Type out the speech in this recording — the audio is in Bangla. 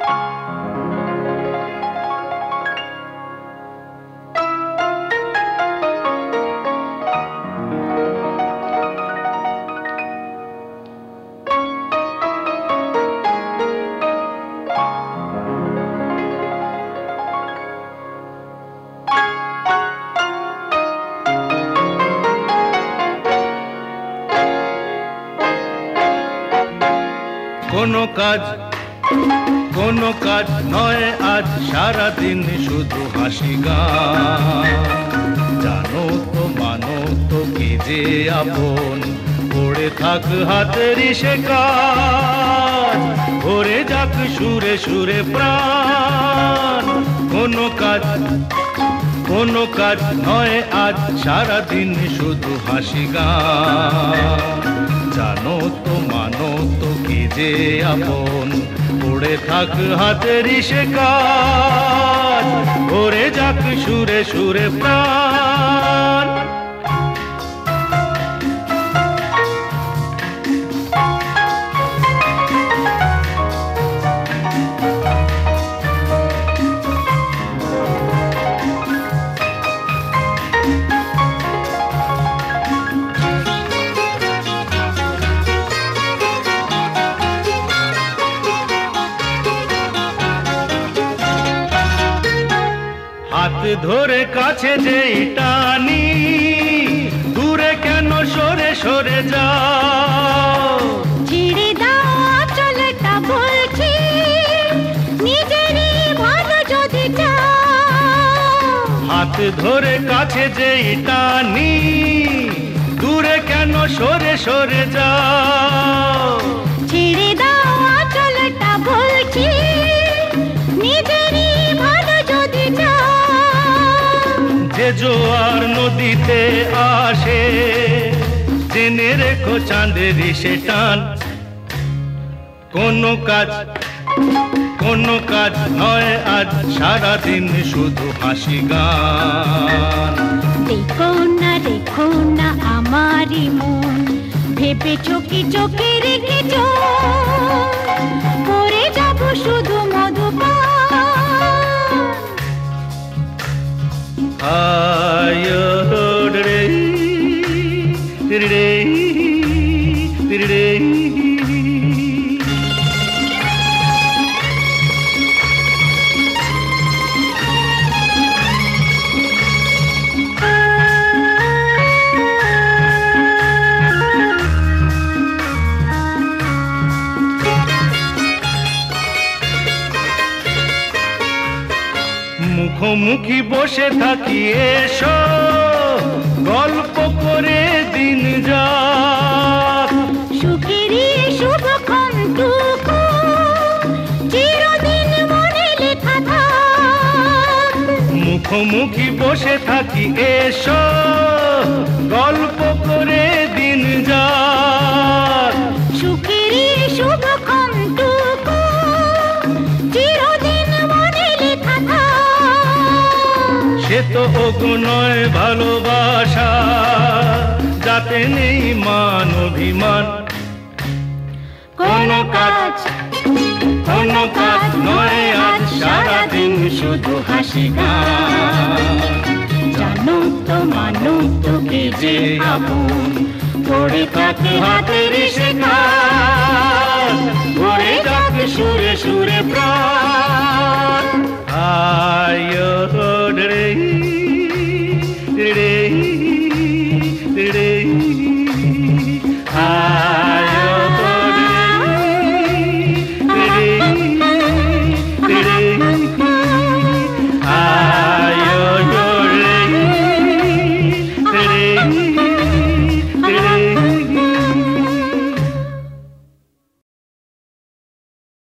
কোনো কাজ নয় আজ, সারাদিন শুধু হাসি গান। জানো তো মানো তো কে যে আপন, পড়ে থাক হাতের সে কাজ, ভরে যাক সুরে সুরে প্রাণ। কোনো কাজ নয় আজ, সারাদিন শুধু হাসি গান। জানো তো মানো তো কে যে আপন, পড়ে থাক হাতের সে কাজ, ভরে যাক সুরে সুরে প্রাণ। হাত ধরে কাছে যেই টানি, দূরে কেন সরে সরে যাও? ছেড়ে দাও আঁচলটা বলছি, নিজেরই ভালো যদি চাও। হাত ধরে কাছে যেই টানি, দূরে কেন সরে সরে যাও? ছেড়ে দাও আঁচলটা বলছি, নিজেরই ভালো যদি চাও। যে জোয়ার নদীতে আসে, জেনে রেখো চাঁদের সে টান। কোনো কাজ নয় আজ, সারাদিন শুধু হাসি গান। দেখো না আমারই মন, ভেবে চোখে চোখে রেখেছ, করে যাব শুধু মধুপান। মুখোমুখি বসে থাকি, এসো গল্প করে দিন যাক। সুখেরই শুভক্ষণটুকু চিরদিন মনে লেখা থাক। মুখোমুখি বসে থাকি, এসো গল্প করে দিন যাক। সুখেরই শুভক্ষণটুকু চিরদিন মনে লেখা থাক। সে তো নয় ভালোবাসা, যাতে নেই মান অভিমান। কোনো কাজ নয় আজ, সারাদিন শুধু হাসি গান। জানো তো মানো তো কে যে আপন, পড়ে থাক হাতের সে কাজ, ভরে যাক সুরে সুরে প্রাণ। আয় রে রে